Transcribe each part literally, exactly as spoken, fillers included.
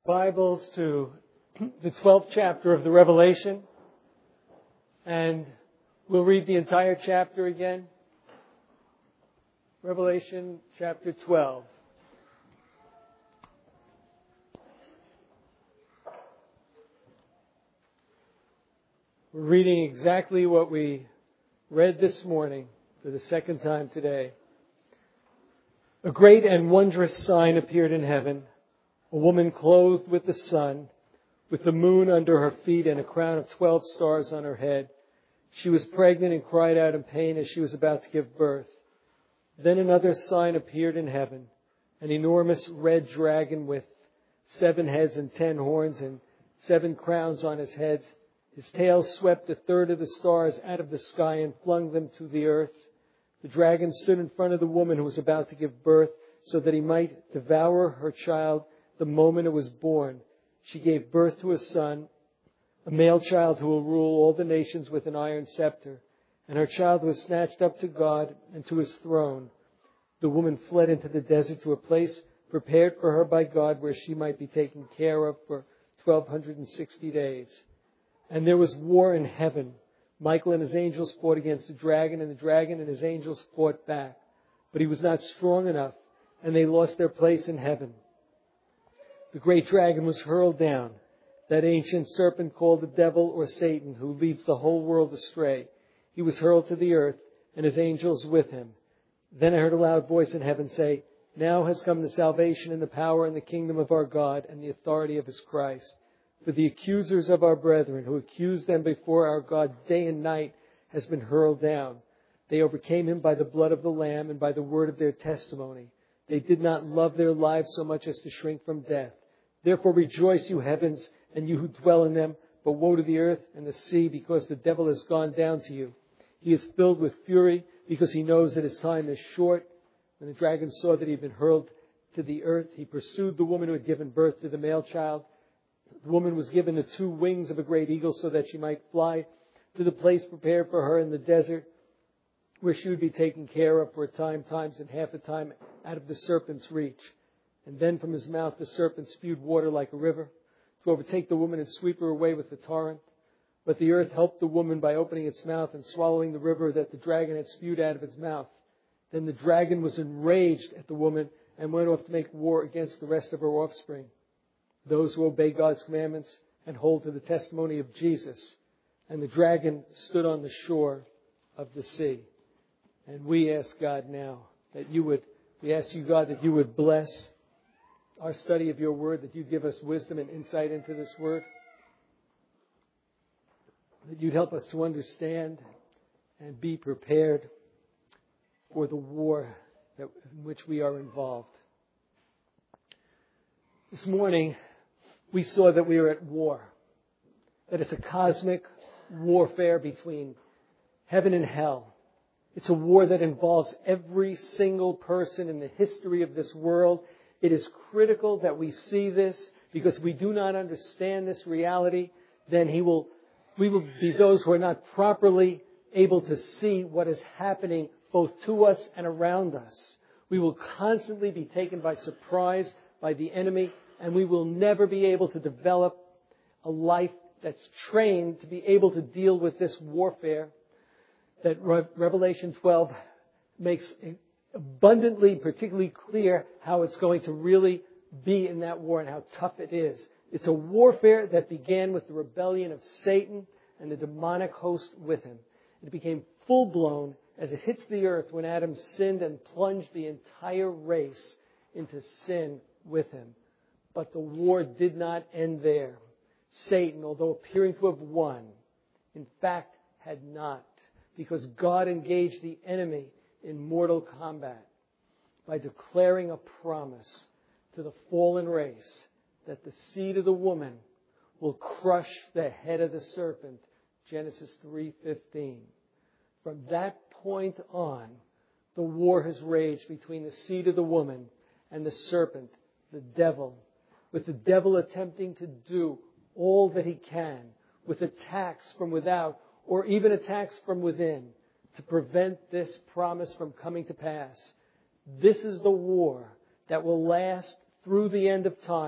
Bibles to the twelfth chapter of the Revelation, and we'll read the entire chapter again. Revelation chapter twelve. We're reading exactly what we read this morning for the second time today. A great and wondrous sign appeared in heaven. A woman clothed with the sun, with the moon under her feet and a crown of twelve stars on her head. She was pregnant and cried out in pain as she was about to give birth. Then another sign appeared in heaven, an enormous red dragon with seven heads and ten horns and seven crowns on his heads. His tail swept a third of the stars out of the sky and flung them to the earth. The dragon stood in front of the woman who was about to give birth so that he might devour her child the moment it was born. She gave birth to a son, a male child who will rule all the nations with an iron scepter. And her child was snatched up to God and to His throne. The woman fled into the desert to a place prepared for her by God where she might be taken care of for twelve sixty days. And there was war in heaven. Michael and his angels fought against the dragon, and the dragon and his angels fought back. But he was not strong enough, and they lost their place in heaven. The great dragon was hurled down, that ancient serpent called the devil or Satan, who leads the whole world astray. He was hurled to the earth, and his angels with him. Then I heard a loud voice in heaven say, "Now has come the salvation and the power and the kingdom of our God and the authority of His Christ. For the accusers of our brethren, who accused them before our God day and night, has been hurled down. They overcame him by the blood of the Lamb and by the word of their testimony. They did not love their lives so much as to shrink from death. Therefore rejoice, you heavens, and you who dwell in them. But woe to the earth and the sea, because the devil has gone down to you. He is filled with fury, because he knows that his time is short." When the dragon saw that he had been hurled to the earth, he pursued the woman who had given birth to the male child. The woman was given the two wings of a great eagle so that she might fly to the place prepared for her in the desert, where she would be taken care of for a time, times and half a time out of the serpent's reach. And then from his mouth the serpent spewed water like a river to overtake the woman and sweep her away with the torrent. But the earth helped the woman by opening its mouth and swallowing the river that the dragon had spewed out of its mouth. Then the dragon was enraged at the woman and went off to make war against the rest of her offspring, those who obey God's commandments and hold to the testimony of Jesus. And the dragon stood on the shore of the sea. And we ask God now that you would, we ask you, God, that you would bless our study of your word, that you'd give us wisdom and insight into this word, that you'd help us to understand and be prepared for the war that, in which we are involved. This morning, we saw that we are at war, that it's a cosmic warfare between heaven and hell. It's a war that involves every single person in the history of this world. It is critical that we see this, because if we do not understand this reality, then he will, we will be those who are not properly able to see what is happening both to us and around us. We will constantly be taken by surprise by the enemy, and we will never be able to develop a life that's trained to be able to deal with this warfare that Re- Revelation twelve makes abundantly, particularly clear how it's going to really be in that war and how tough it is. It's a warfare that began with the rebellion of Satan and the demonic host with him. It became full-blown as it hits the earth when Adam sinned and plunged the entire race into sin with him. But the war did not end there. Satan, although appearing to have won, in fact had not, because God engaged the enemy in mortal combat by declaring a promise to the fallen race that the seed of the woman will crush the head of the serpent, Genesis three fifteen. From that point on, the war has raged between the seed of the woman and the serpent, the devil, with the devil attempting to do all that he can with attacks from without or even attacks from within to prevent this promise from coming to pass. This is the war that will last through the end of time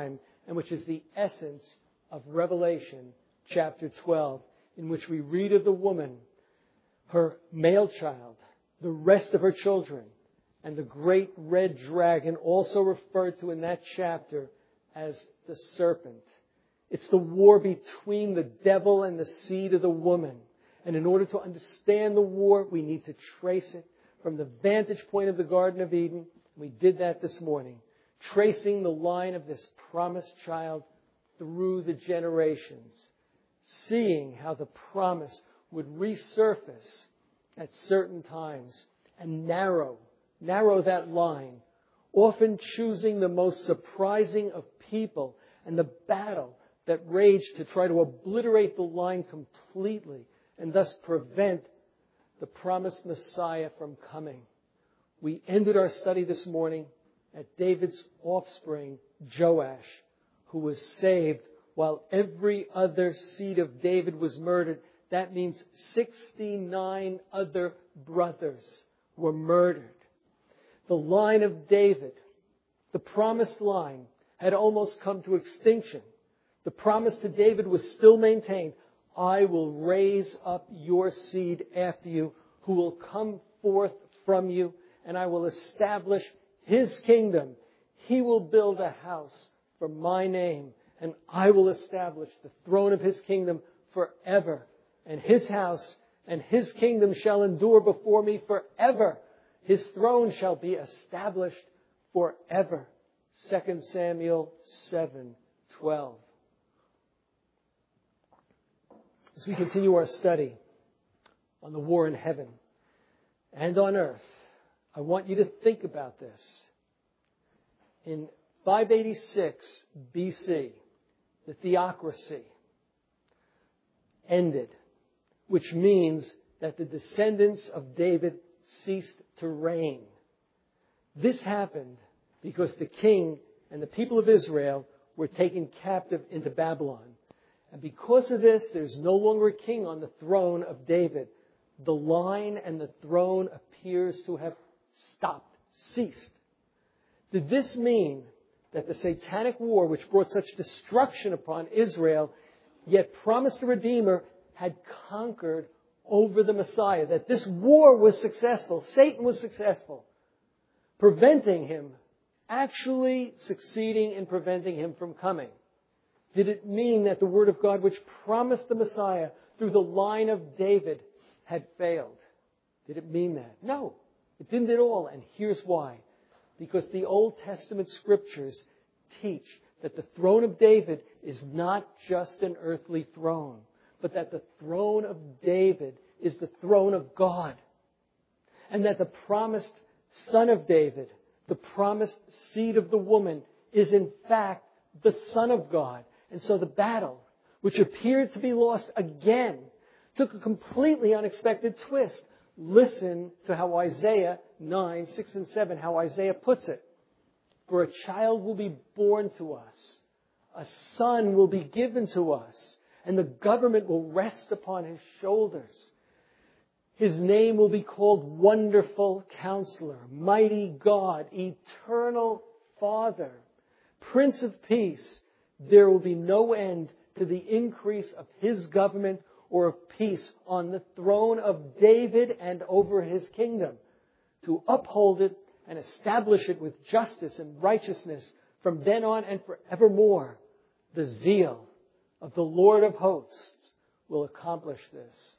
and which is the essence of Revelation chapter twelve, in which we read of the woman, her male child, the rest of her children, and the great red dragon, also referred to in that chapter as the serpent. It's the war between the devil and the seed of the woman. And in order to understand the war, we need to trace it from the vantage point of the Garden of Eden. We did that this morning, tracing the line of this promised child through the generations, seeing how the promise would resurface at certain times and narrow, narrow that line, often choosing the most surprising of people and the battle that raged to try to obliterate the line completely and thus prevent the promised Messiah from coming. We ended our study this morning at David's offspring, Joash, who was saved while every other seed of David was murdered. That means sixty-nine other brothers were murdered. The line of David, the promised line, had almost come to extinction. The promise to David was still maintained. I will raise up your seed after you, who will come forth from you, and I will establish his kingdom. He will build a house for my name, and I will establish the throne of his kingdom forever. And his house and his kingdom shall endure before me forever. His throne shall be established forever. Second Samuel seven twelve. As we continue our study on the war in heaven and on earth, I want you to think about this. In five eighty-six B C, the theocracy ended, which means that the descendants of David ceased to reign. This happened because the king and the people of Israel were taken captive into Babylon. And because of this, there's no longer a king on the throne of David. The line and the throne appears to have stopped, ceased. Did this mean that the satanic war, which brought such destruction upon Israel, yet promised a Redeemer, had conquered over the Messiah? That this war was successful, Satan was successful, preventing him, actually succeeding in preventing him from coming? Did it mean that the Word of God, which promised the Messiah through the line of David, had failed? Did it mean that? No, it didn't at all. And here's why. Because the Old Testament Scriptures teach that the throne of David is not just an earthly throne, but that the throne of David is the throne of God. And that the promised Son of David, the promised seed of the woman, is in fact the Son of God. And so the battle, which appeared to be lost again, took a completely unexpected twist. Listen to how Isaiah nine, six and seven, how Isaiah puts it. For a child will be born to us, a son will be given to us, and the government will rest upon his shoulders. His name will be called Wonderful Counselor, Mighty God, Eternal Father, Prince of Peace. There will be no end to the increase of his government or of peace on the throne of David and over his kingdom, to uphold it and establish it with justice and righteousness from then on and forevermore. The zeal of the Lord of hosts will accomplish this.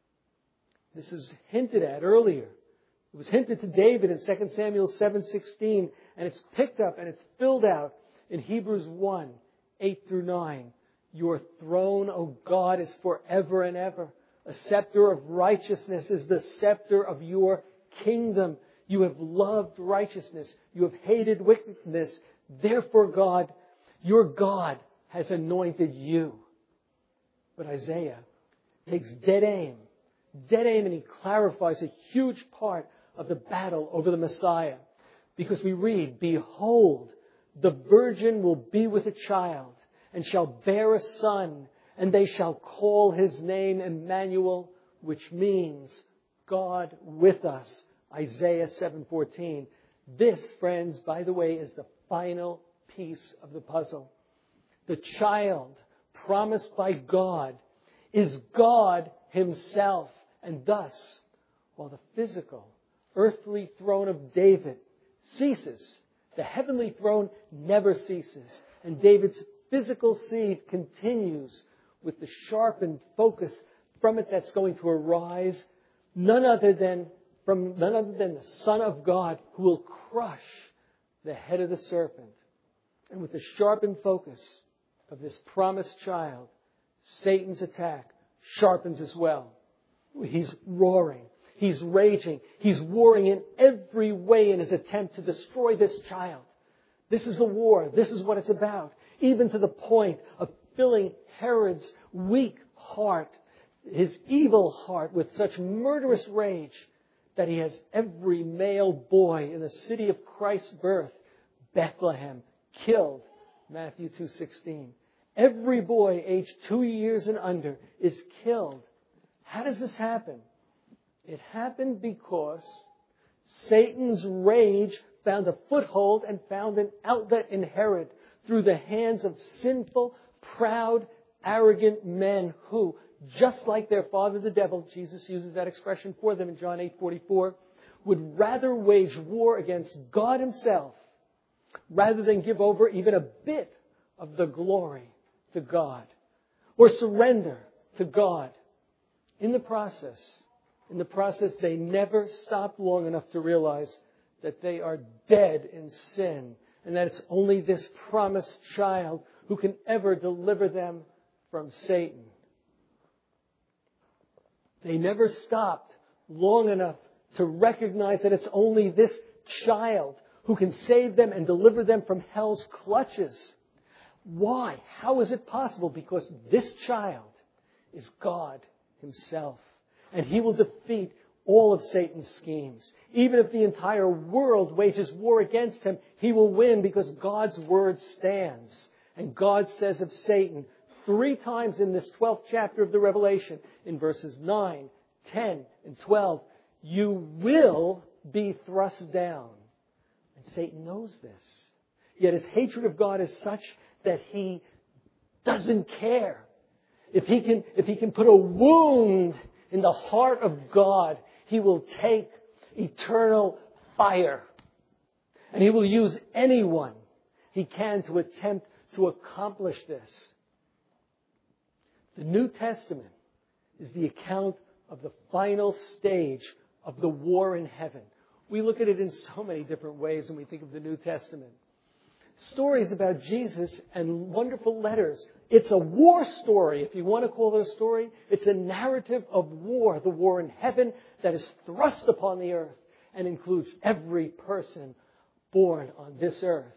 This is hinted at earlier. It was hinted to David in Second Samuel seven sixteen, and it's picked up and it's filled out in Hebrews one, eight through nine. Your throne, O God, is forever and ever. A scepter of righteousness is the scepter of your kingdom. You have loved righteousness. You have hated wickedness. Therefore, God, your God, has anointed you. But Isaiah takes dead aim, dead aim, and he clarifies a huge part of the battle over the Messiah. Because we read, Behold, the virgin will be with a child, and shall bear a son, and they shall call his name Emmanuel, which means God with us. Isaiah seven fourteen. This, friends, by the way, is the final piece of the puzzle. the child promised by God, is God Himself. And thus, while the physical, earthly throne of David ceases, the heavenly throne never ceases. And David's physical seed continues with the sharpened focus from it that's going to arise, none other than from none other than the Son of God, who will crush the head of the serpent. And with the sharpened focus of this promised child, Satan's attack sharpens as well. He's roaring. He's raging. He's warring in every way in his attempt to destroy this child. This is the war. This is what it's about. Even to the point of filling Herod's weak heart, his evil heart, with such murderous rage that he has every male boy in the city of Christ's birth, Bethlehem, killed. Matthew two sixteen. Every boy aged two years and under is killed. How does this happen? It happened because Satan's rage found a foothold and found an outlet in Herod through the hands of sinful, proud, arrogant men who, just like their father the devil, Jesus uses that expression for them in John eight forty-four, would rather wage war against God Himself rather than give over even a bit of the glory to God or surrender to God. In the process, in the process, they never stopped long enough to realize that they are dead in sin and that it's only this promised child who can ever deliver them from Satan. They never stopped long enough to recognize that it's only this child who can save them and deliver them from hell's clutches. Why? How is it possible? Because this child is God Himself. And He will defeat all of Satan's schemes. Even if the entire world wages war against Him, He will win because God's word stands. And God says of Satan three times in this twelfth chapter of the Revelation, in verses nine, ten, and twelve, you will be thrust down. And Satan knows this. Yet his hatred of God is such that he doesn't care. If he can, if he can put a wound in the heart of God, He will take eternal fire. And He will use anyone He can to attempt to accomplish this. The New Testament is the account of the final stage of the war in heaven. We look at it in so many different ways when we think of the New Testament. Stories about Jesus and wonderful letters. It's a war story, if you want to call it a story. It's a narrative of war, the war in heaven that is thrust upon the earth and includes every person born on this earth.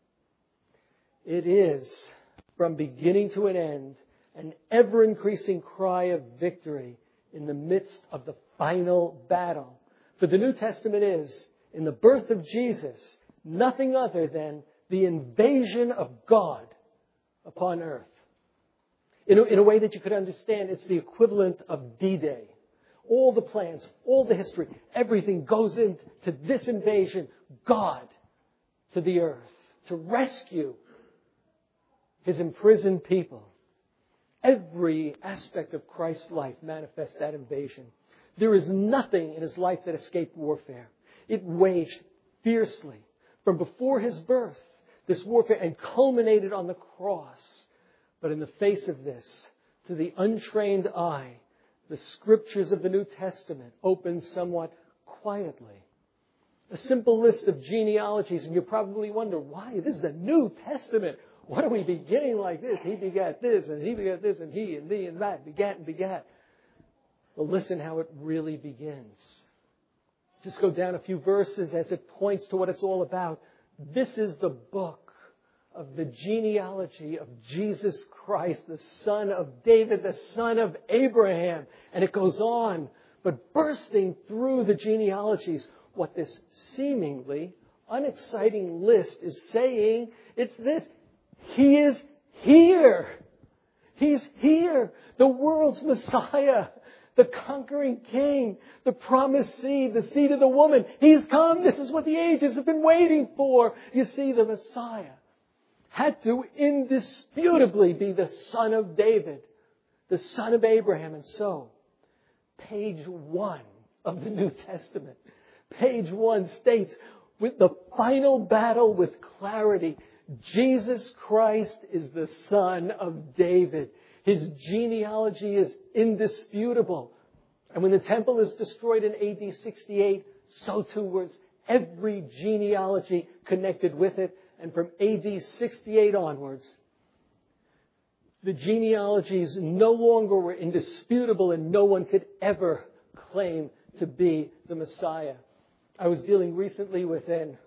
It is, from beginning to an end, an ever-increasing cry of victory in the midst of the final battle. For the New Testament is, in the birth of Jesus, nothing other than the invasion of God upon earth. In a, in a way that you could understand, it's the equivalent of D-Day. All the plans, all the history, everything goes into this invasion, God to the earth, to rescue His imprisoned people. Every aspect of Christ's life manifests that invasion. There is nothing in His life that escaped warfare. It waged fiercely from before His birth, this warfare, and culminated on the cross. But in the face of this, to the untrained eye, the Scriptures of the New Testament open somewhat quietly. A simple list of genealogies, and you probably wonder, why? This is the New Testament. What are we beginning like this? He begat this, and he begat this, and he, and thee, and that, begat and begat. Well, listen how it really begins. Just go down a few verses as it points to what it's all about. This is the book of the genealogy of Jesus Christ, the son of David, the son of Abraham. And it goes on. But bursting through the genealogies, what this seemingly unexciting list is saying, it's this. He is here. He's here. The world's Messiah. The conquering King, the promised seed, the seed of the woman. He's come. This is what the ages have been waiting for. You see, the Messiah. had to indisputably be the son of David, the son of Abraham. And so, page one of the New Testament, page one states, with the final battle with clarity, Jesus Christ is the son of David. His genealogy is indisputable. And when the temple is destroyed in A D sixty-eight, so too was every genealogy connected with it. And from A D sixty-eight onwards, the genealogies no longer were indisputable and no one could ever claim to be the Messiah. I was dealing recently with an,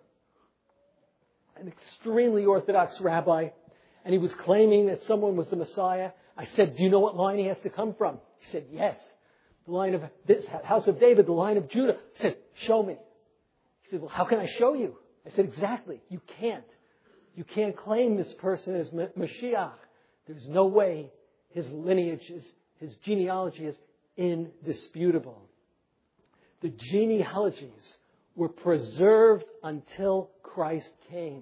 an extremely Orthodox rabbi, and he was claiming that someone was the Messiah. I said, do you know what line he has to come from? He said, yes. The line of this house of David, the line of Judah. I said, show me. He said, well, how can I show you? I said, exactly. You can't. You can't claim this person as Mashiach. There's no way his lineage, is, his genealogy is indisputable. The genealogies were preserved until Christ came,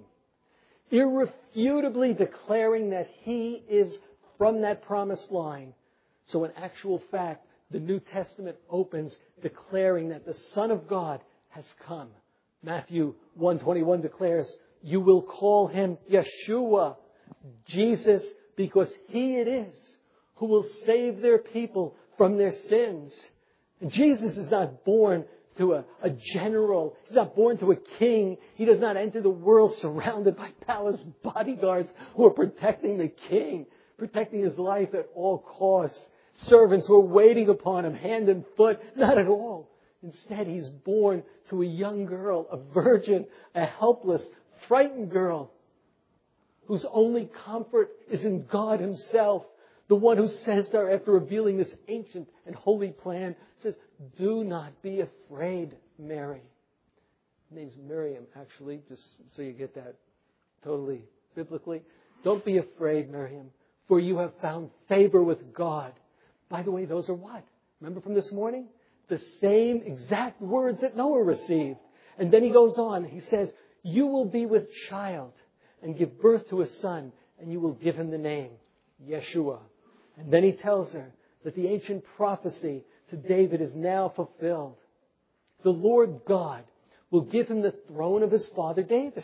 irrefutably declaring that he is from that promised line. So in actual fact, the New Testament opens declaring that the Son of God has come. Matthew one twenty-one declares, you will call him Yeshua, Jesus, because he it is who will save their people from their sins. And Jesus is not born to a, a general. He's not born to a king. He does not enter the world surrounded by palace bodyguards who are protecting the king, protecting his life at all costs. Servants who are waiting upon him hand and foot. Not at all. Instead, he's born to a young girl, a virgin, a helpless, frightened girl whose only comfort is in God himself. The one who says to her after revealing this ancient and holy plan, says, do not be afraid, Mary. Her name's Miriam, actually, just so you get that totally biblically. Don't be afraid, Miriam, for you have found favor with God. By the way, those are what? Remember from this morning? The same exact words that Noah received. And then he goes on, he says, you will be with child and give birth to a son, and you will give him the name Yeshua. And then he tells her that the ancient prophecy to David is now fulfilled. The Lord God will give him the throne of his father David.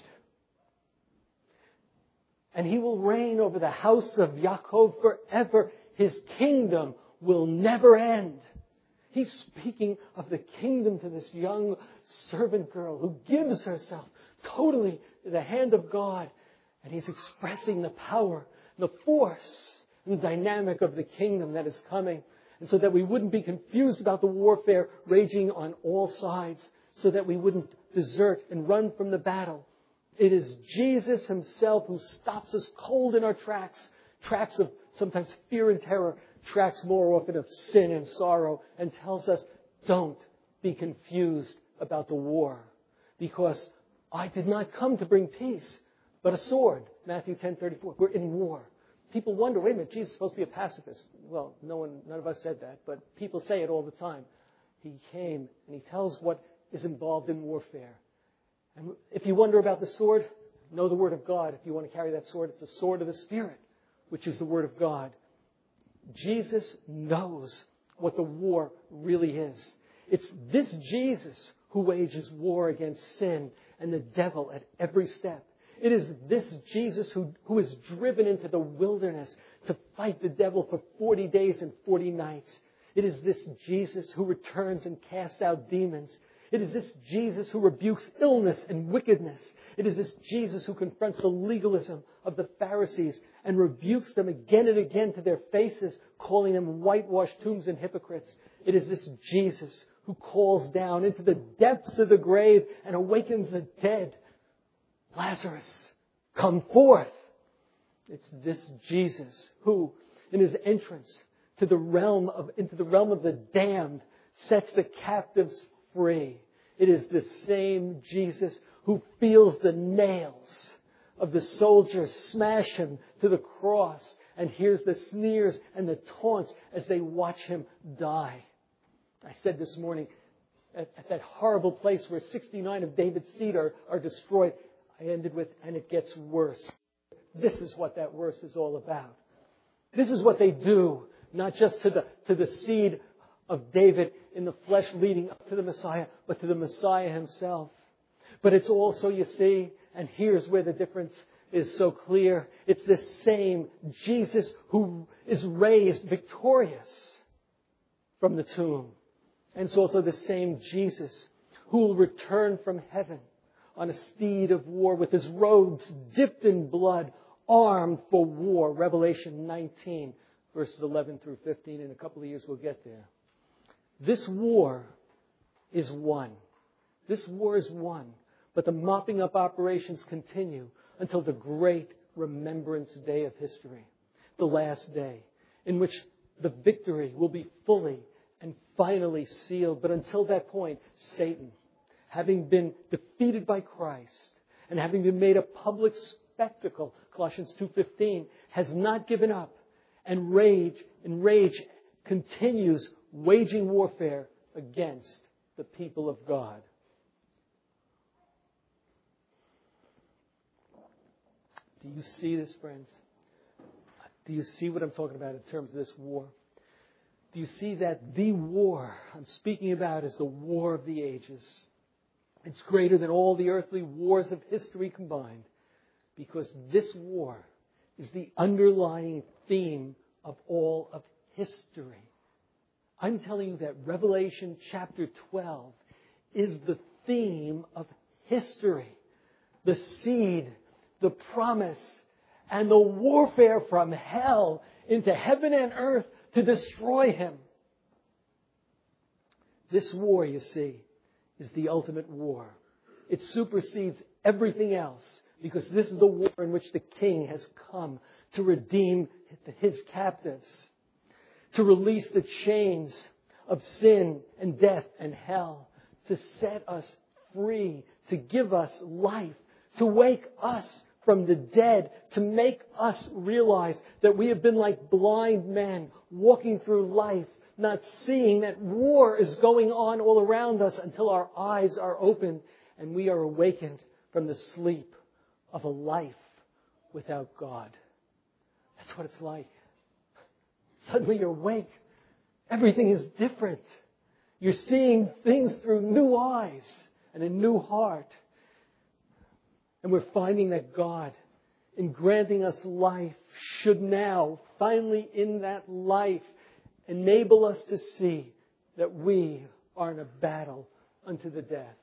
And he will reign over the house of Yaakov forever. His kingdom will never end. He's speaking of the kingdom to this young servant girl who gives herself totally to the hand of God. And he's expressing the power, the force, and the dynamic of the kingdom that is coming. And so that we wouldn't be confused about the warfare raging on all sides, so that we wouldn't desert and run from the battle. It is Jesus himself who stops us cold in our tracks, tracks of sometimes fear and terror, tracks more often of sin and sorrow, and tells us, don't be confused about the war, because I did not come to bring peace, but a sword. Matthew ten thirty-four. We're in war. People wonder, wait a minute, Jesus is supposed to be a pacifist. Well, no one, none of us said that, but people say it all the time. He came and he tells what is involved in warfare. And if you wonder about the sword, know the Word of God. If you want to carry that sword, it's the sword of the Spirit, which is the Word of God. Jesus knows what the war really is. It's this Jesus who wages war against sin and the devil at every step. It is this Jesus who, who is driven into the wilderness to fight the devil for forty days and forty nights. It is this Jesus who returns and casts out demons. It is this Jesus who rebukes illness and wickedness. It is this Jesus who confronts the legalism of the Pharisees and rebukes them again and again to their faces, calling them whitewashed tombs and hypocrites. It is this Jesus who calls down into the depths of the grave and awakens the dead. Lazarus, come forth. It's this Jesus who, in his entrance to the realm of, into the realm of the damned, sets the captives free. It is the same Jesus who feels the nails of the soldiers smash him to the cross and hears the sneers and the taunts as they watch him die. I said this morning, at, at that horrible place where sixty-nine of David's seed are, are destroyed, I ended with, and it gets worse. This is what that verse is all about. This is what they do, not just to the, to the seed of David in the flesh leading up to the Messiah, but to the Messiah himself. But it's also, you see, and here's where the difference is so clear. It's the same Jesus who is raised victorious from the tomb. And it's also the same Jesus who will return from heaven on a steed of war with his robes dipped in blood, armed for war. Revelation nineteen, verses eleven through fifteen. In a couple of years we'll get there. This war is won. This war is won. But the mopping up operations continue until the great remembrance day of history, the last day, in which the victory will be fully and finally sealed. But until that point, Satan, having been defeated by Christ and having been made a public spectacle, Colossians two fifteen, has not given up, and rage and rage continues waging warfare against the people of God. Do you see this, friends? Do you see what I'm talking about in terms of this war? Do you see that the war I'm speaking about is the war of the ages? It's greater than all the earthly wars of history combined, because this war is the underlying theme of all of history. I'm telling you that Revelation chapter twelve is the theme of history. The seed, the promise, and the warfare from hell into heaven and earth to destroy him. This war, you see, is the ultimate war. It supersedes everything else, because this is the war in which the King has come to redeem his captives, to release the chains of sin and death and hell, to set us free, to give us life, to wake us from the dead, to make us realize that we have been like blind men walking through life, not seeing that war is going on all around us until our eyes are opened and we are awakened from the sleep of a life without God. That's what it's like. Suddenly you're awake. Everything is different. You're seeing things through new eyes and a new heart. And we're finding that God, in granting us life, should now, finally in that life, enable us to see that we are in a battle unto the death.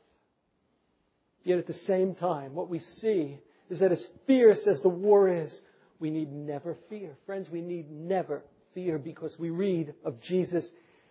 Yet at the same time, what we see is that as fierce as the war is, we need never fear. Friends, we need never fear, because we read of Jesus.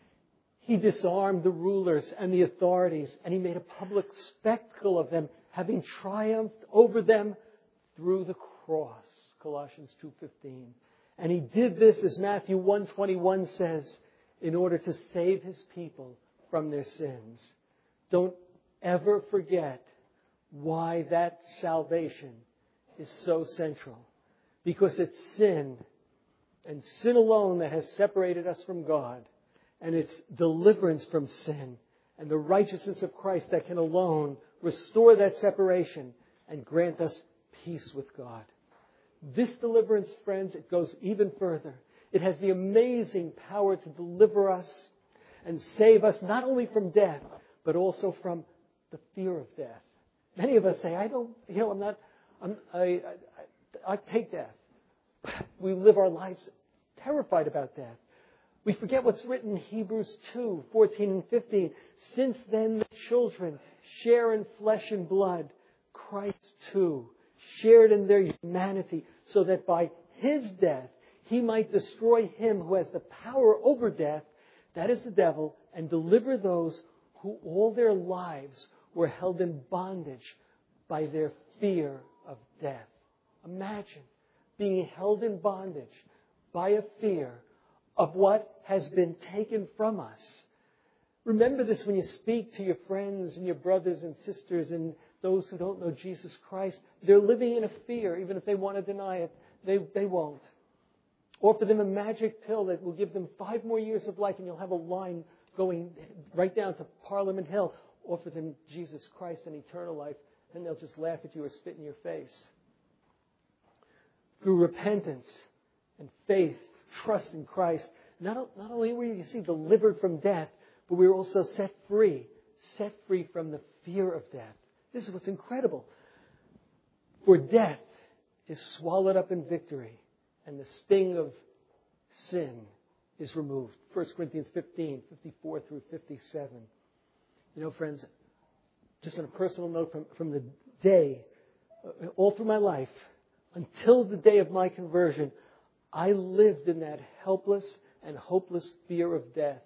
He disarmed the rulers and the authorities, and He made a public spectacle of them, having triumphed over them through the cross. Colossians two fifteen. And He did this, as Matthew one twenty-one says, in order to save His people from their sins. Don't ever forget why that salvation is so central. Because it's sin, and sin alone, that has separated us from God. And it's deliverance from sin and the righteousness of Christ that can alone restore that separation and grant us peace with God. This deliverance, friends, it goes even further. It has the amazing power to deliver us and save us not only from death, but also from the fear of death. Many of us say, I don't, you know, I'm not, I'm, I, I, I take death. But we live our lives terrified about death. We forget what's written in Hebrews two, fourteen and fifteen. Since then the children share in flesh and blood, Christ too shared in their humanity, so that by His death He might destroy him who has the power over death, that is the devil, and deliver those who all their lives were held in bondage by their fear of death. Imagine being held in bondage by a fear of what has been taken from us. Remember this when you speak to your friends and your brothers and sisters and those who don't know Jesus Christ. They're living in a fear, even if they want to deny it. They, they won't. Offer them a magic pill that will give them five more years of life, and you'll have a line going right down to Parliament Hill. Offer them Jesus Christ and eternal life, and they'll just laugh at you or spit in your face. through repentance and faith, trust in Christ, not, not only were you see delivered from death, but we were also set free, set free from the fear of death. This is what's incredible. For death is swallowed up in victory, and the sting of sin is removed. First Corinthians fifteen, fifty-four through fifty-seven. You know, friends, just on a personal note, from, from the day, uh, all through my life, until the day of my conversion, I lived in that helpless and hopeless fear of death.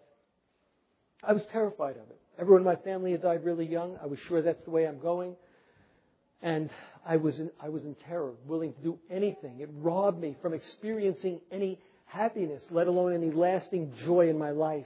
I was terrified of it. Everyone in my family had died really young. I was sure that's the way I'm going. And I was in, I was in terror, willing to do anything. It robbed me from experiencing any happiness, let alone any lasting joy in my life.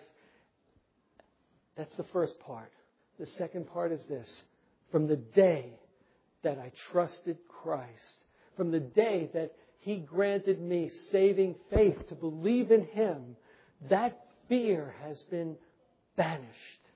That's the first part. The second part is this. From the day that I trusted Christ, from the day that He granted me saving faith to believe in Him, that fear has been banished.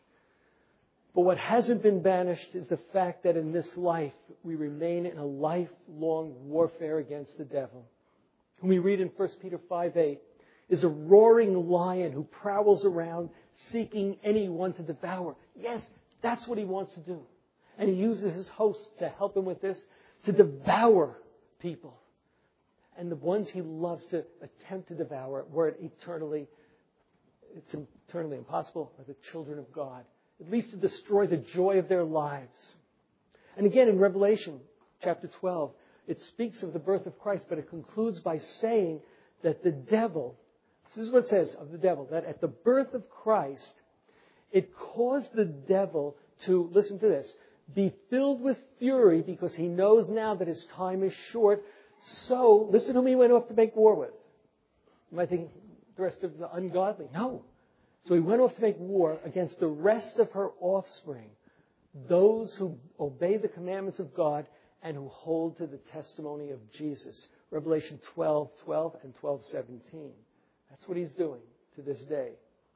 But what hasn't been banished is the fact that in this life we remain in a lifelong warfare against the devil. Whom we read in First Peter five eight is a roaring lion who prowls around seeking anyone to devour. Yes, that's what he wants to do. And he uses his hosts to help him with this, to devour people. And the ones he loves to attempt to devour were eternally, it's eternally impossible, are the children of God. At least to destroy the joy of their lives. And again in Revelation chapter twelve, it speaks of the birth of Christ, but it concludes by saying that the devil, this is what it says of the devil, that at the birth of Christ, it caused the devil to, listen to this, be filled with fury because he knows now that his time is short. So, listen to whom he went off to make war with. You might think the rest of the ungodly. No. So he went off to make war against the rest of her offspring, those who obey the commandments of God and who hold to the testimony of Jesus. Revelation twelve twelve and twelve seventeen. That's what he's doing to this day.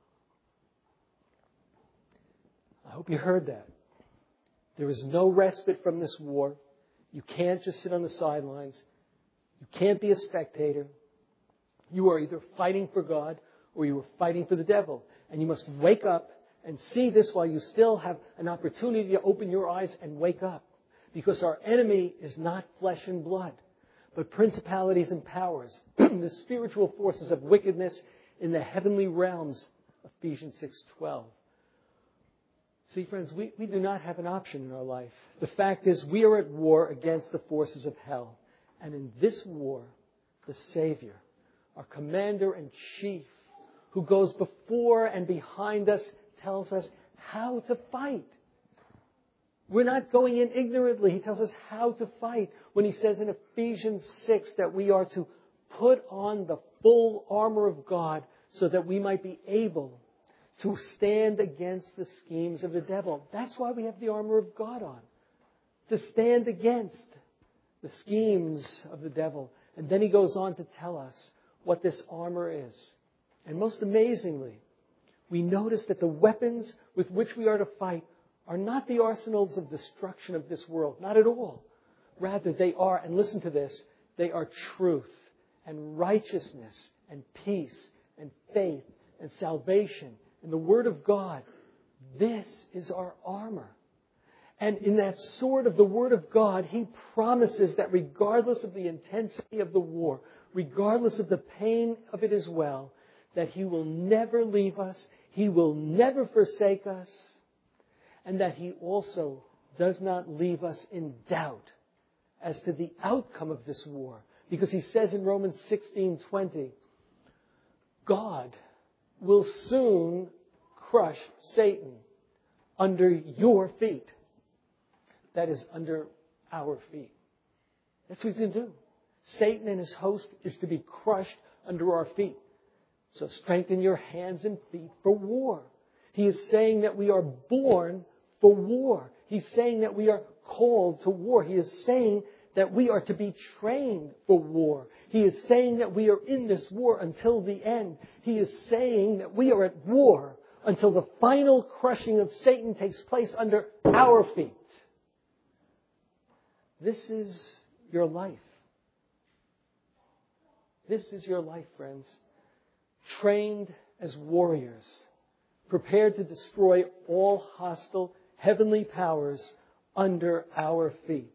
I hope you heard that. There is no respite from this war. You can't just sit on the sidelines. You can't be a spectator. You are either fighting for God or you are fighting for the devil. And you must wake up and see this while you still have an opportunity to open your eyes and wake up. Because our enemy is not flesh and blood, but principalities and powers, the spiritual forces of wickedness in the heavenly realms. Ephesians six twelve. See, friends, we, we do not have an option in our life. The fact is, we are at war against the forces of hell. And in this war, the Savior, our commander-in-chief, who goes before and behind us, tells us how to fight. We're not going in ignorantly. He tells us how to fight when he says in Ephesians six that we are to put on the full armor of God so that we might be able to stand against the schemes of the devil. That's why we have the armor of God on. To stand against the schemes of the devil. And then he goes on to tell us what this armor is. And most amazingly, we notice that the weapons with which we are to fight are not the arsenals of destruction of this world. Not at all. Rather, they are, and listen to this, they are truth and righteousness and peace and faith and salvation and the Word of God. This is our armor. And in that sword of the Word of God, He promises that regardless of the intensity of the war, regardless of the pain of it as well, that He will never leave us, He will never forsake us, and that He also does not leave us in doubt as to the outcome of this war. Because He says in Romans sixteen twenty, God will soon crush Satan under your feet. That is, under our feet. That's what He's going to do. Satan and his host is to be crushed under our feet. So strengthen your hands and feet for war. He is saying that we are born for war. He's saying that we are called to war. He is saying that we are to be trained for war. He is saying that we are in this war until the end. He is saying that we are at war until the final crushing of Satan takes place under our feet. This is your life. This is your life, friends. Trained as warriors, prepared to destroy all hostile heavenly powers under our feet.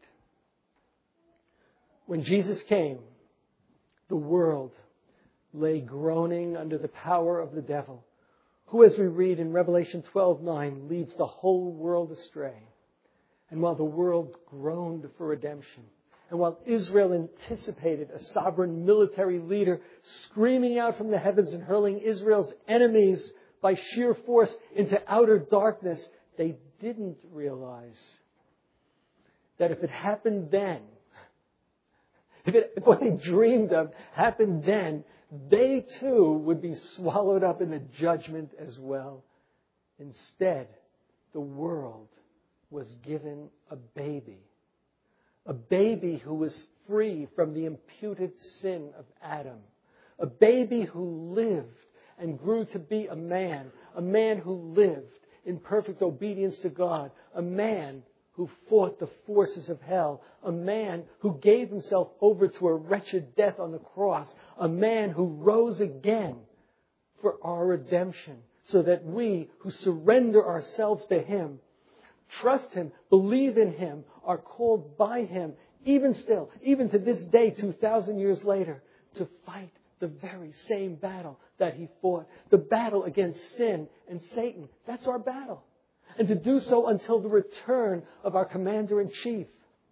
When Jesus came, the world lay groaning under the power of the devil, who, as we read in Revelation twelve nine, leads the whole world astray. And while the world groaned for redemption, and while Israel anticipated a sovereign military leader screaming out from the heavens and hurling Israel's enemies by sheer force into outer darkness, they didn't realize that if it happened then, if, it, if what they dreamed of happened then, they too would be swallowed up in the judgment as well. Instead, the world was given a baby. A baby who was free from the imputed sin of Adam. A baby who lived and grew to be a man. A man who lived in perfect obedience to God. A man who fought the forces of hell. A man who gave himself over to a wretched death on the cross. A man who rose again for our redemption, so that we who surrender ourselves to Him, trust Him, believe in Him, are called by Him, even still, even to this day, two thousand years later, to fight the very same battle that He fought. The battle against sin and Satan. That's our battle. And to do so until the return of our Commander-in-Chief.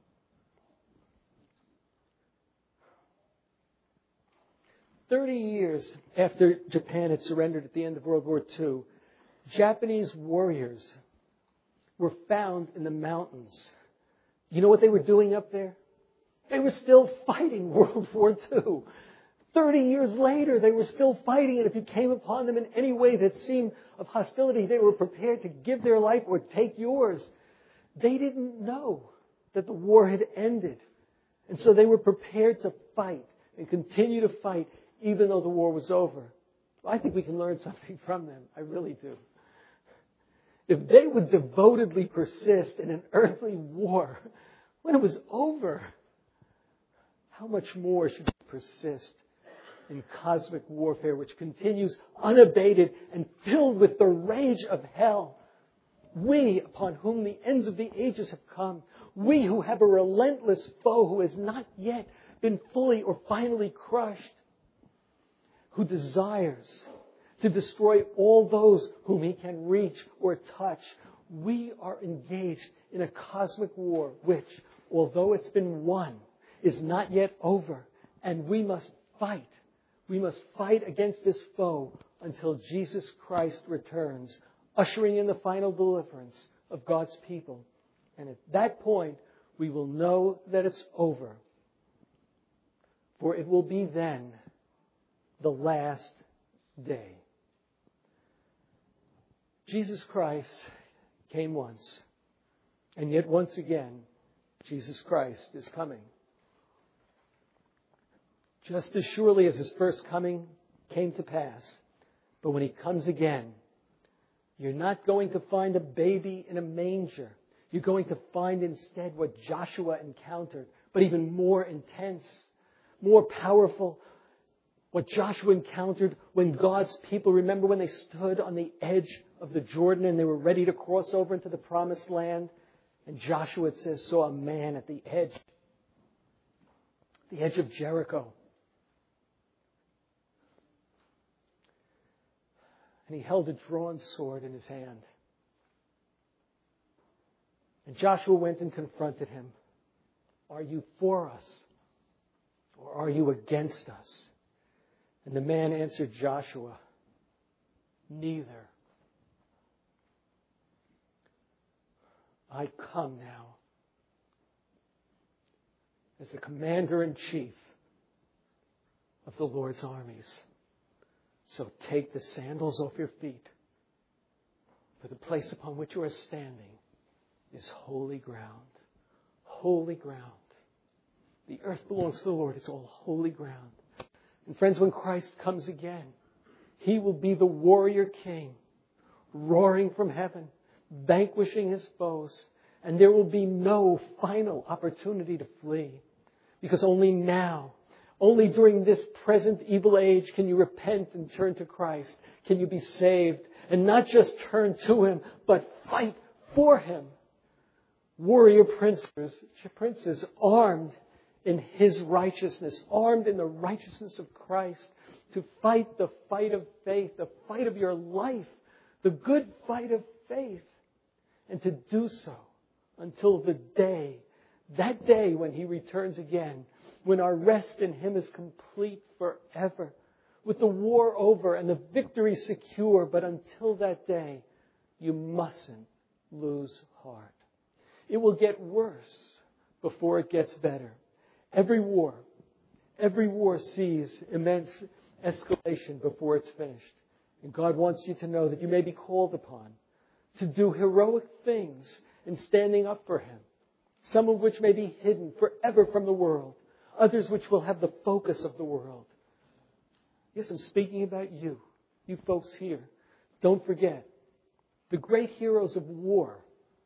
Thirty years after Japan had surrendered at the end of World War Two, Japanese warriors were found in the mountains. You know what they were doing up there? They were still fighting World War Two. Thirty years later, they were still fighting, and if you came upon them in any way that seemed of hostility, they were prepared to give their life or take yours. They didn't know that the war had ended. And so they were prepared to fight and continue to fight even though the war was over. I think we can learn something from them. I really do. If they would devotedly persist in an earthly war when it was over, how much more should we persist in cosmic warfare, which continues unabated and filled with the rage of hell? We, upon whom the ends of the ages have come, we who have a relentless foe who has not yet been fully or finally crushed, who desires to destroy all those whom he can reach or touch. We are engaged in a cosmic war which, although it's been won, is not yet over. And we must fight. We must fight against this foe until Jesus Christ returns, ushering in the final deliverance of God's people. And at that point, we will know that it's over. For it will be then the last day. Jesus Christ came once, and yet once again, Jesus Christ is coming. Just as surely as His first coming came to pass. But when He comes again, you're not going to find a baby in a manger. You're going to find instead what Joshua encountered, but even more intense, more powerful. What Joshua encountered when God's people, remember when they stood on the edge of the Jordan and they were ready to cross over into the promised land? And Joshua, it says, saw a man at the edge, the edge of Jericho. And he held a drawn sword in his hand. And Joshua went and confronted him. Are you for us? Or are you against us? And the man answered Joshua, neither. I come now as the commander-in-chief of the Lord's armies. So take the sandals off your feet, for the place upon which you are standing is holy ground. Holy ground. The earth belongs to the Lord. It's all holy ground. And friends, when Christ comes again, He will be the warrior king, roaring from heaven, vanquishing His foes. And there will be no final opportunity to flee. Because only now, Only during this present evil age can you repent and turn to Christ. Can you be saved and not just turn to Him, but fight for Him. Warrior princes, princes armed in His righteousness, armed in the righteousness of Christ, to fight the fight of faith, the fight of your life, the good fight of faith, and to do so until the day, that day when He returns again, when our rest in Him is complete forever, with the war over and the victory secure. But until that day, you mustn't lose heart. It will get worse before it gets better. Every war, every war sees immense escalation before it's finished. And God wants you to know that you may be called upon to do heroic things in standing up for Him. Some of which may be hidden forever from the world. Others which will have the focus of the world. Yes, I'm speaking about you, you folks here. Don't forget, the great heroes of war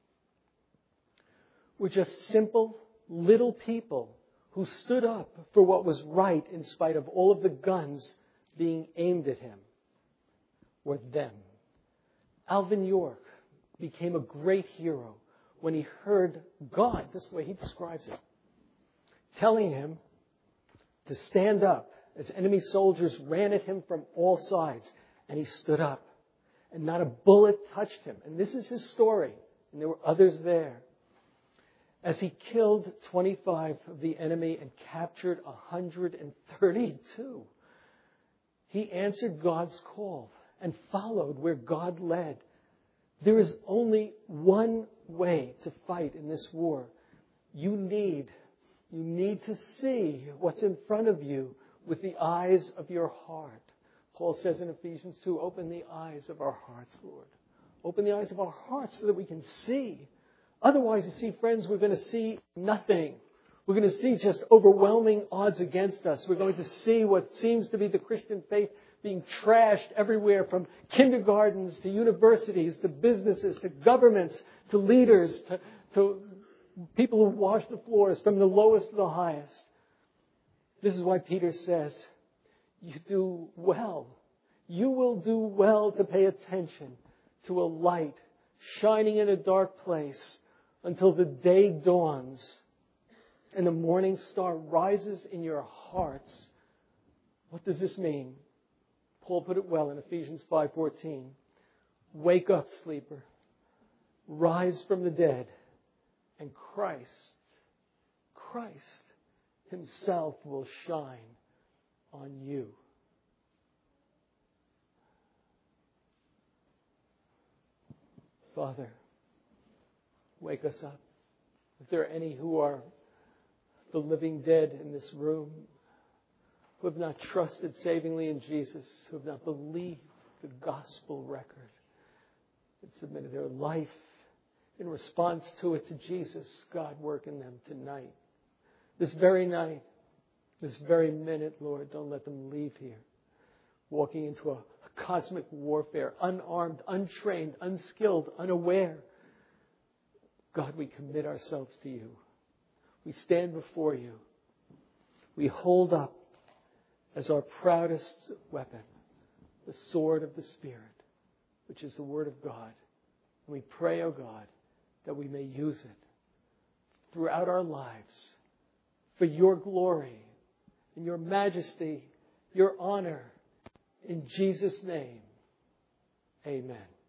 were just simple, little people who stood up for what was right in spite of all of the guns being aimed at him. Or them. Alvin York became a great hero when he heard God, this is the way he describes it, telling him to stand up as enemy soldiers ran at him from all sides. And he stood up. And not a bullet touched him. And this is his story. And there were others there. As he killed twenty-five of the enemy and captured one hundred thirty-two, he answered God's call and followed where God led. There is only one way to fight in this war. You need, you need to see what's in front of you with the eyes of your heart. Paul says in Ephesians two, open the eyes of our hearts, Lord. Open the eyes of our hearts so that we can see. Otherwise, you see, friends, we're going to see nothing. We're going to see just overwhelming odds against us. We're going to see what seems to be the Christian faith being trashed everywhere, from kindergartens to universities to businesses to governments to leaders to, to people who wash the floors, from the lowest to the highest. This is why Peter says, you do well. You will do well to pay attention to a light shining in a dark place until the day dawns and the morning star rises in your hearts. What does this mean? Paul put it well in Ephesians five fourteen. Wake up, sleeper. Rise from the dead. And Christ, Christ Himself will shine on you. Father, wake us up. If there are any who are the living dead in this room, who have not trusted savingly in Jesus, who have not believed the gospel record and submitted their life in response to it to Jesus, God, work in them tonight. This very night, this very minute, Lord, don't let them leave here walking into a, a cosmic warfare, unarmed, untrained, unskilled, unaware. God, we commit ourselves to You. We stand before You. We hold up as our proudest weapon the sword of the Spirit, which is the Word of God. And we pray, O God, that we may use it throughout our lives for Your glory and Your majesty, Your honor. In Jesus' name, amen.